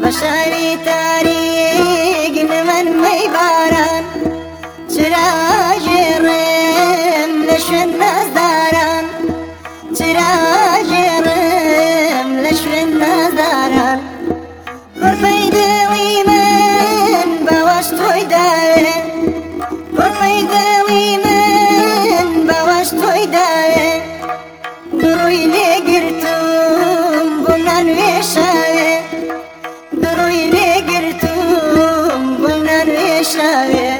بەشاری تاریک من مەیباران چرا ژێڕێم لە شوێن نازداران چرا ژێڕێم لە شوێن نازداران گۆرپەی دڵی من بەوەش تۆی داوێ گۆرپەی دڵی من بەوەش تۆی داوێ دڕووی لێگرتوم بۆم نانوێشاوێ دڕووی لێگرتوم بۆم نانوێشاوێ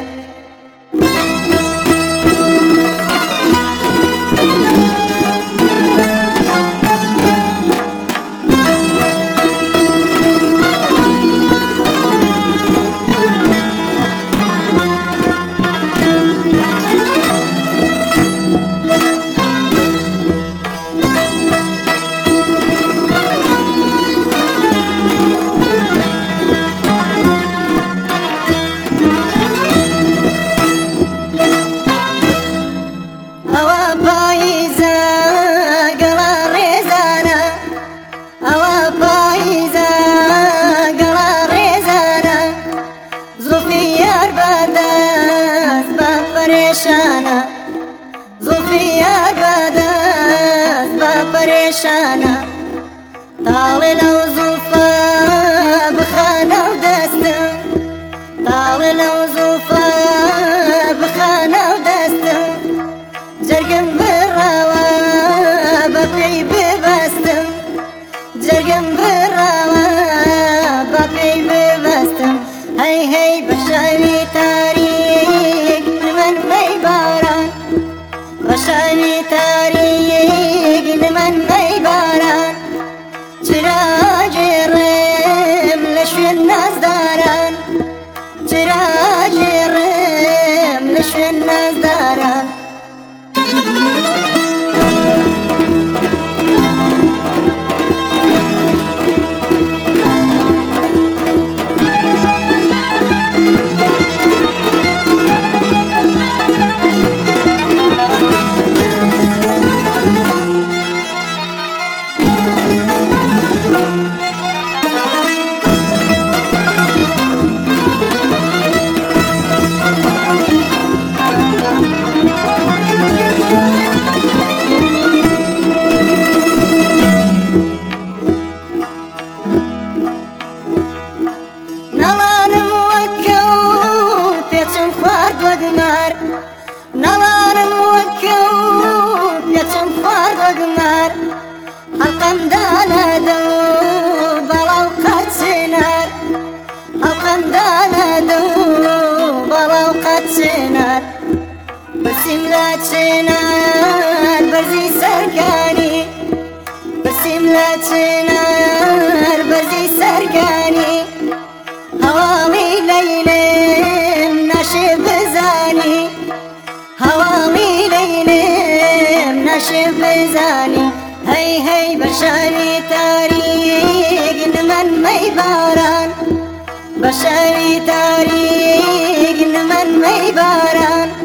زوفيار بدست بپریشانا طاوی لو زوفا بخانه و دستم طاوی لو زوفا بخانه و دستم جرگم براوا بپی ببستم جرگم براوا بپی ببستم هی هی بشری تاریک من میباران بەشانی تاریک من مەیباران چرا ژێڕێم لە شوێن نازداران چرا ژێڕێم لە شوێن نازداران نەوانم وەکە پێچم خوارد وەگمار هەڵقەم دانەدە و بەڵاو قەت چێنار هەڵقەم دانەدە و بەڵاو قەت چێنار برسیم لە چێنار بەرزی سەرکانی برسیم لە چێنار بەرزی سەرکانی هەواڵی لەیلێم نەشێ بزانی هەواڵی لەیلێم نەشێ بزانی هەی هەی بەشاری تاریک من مەیباران بەشاری تاریک من مەیباران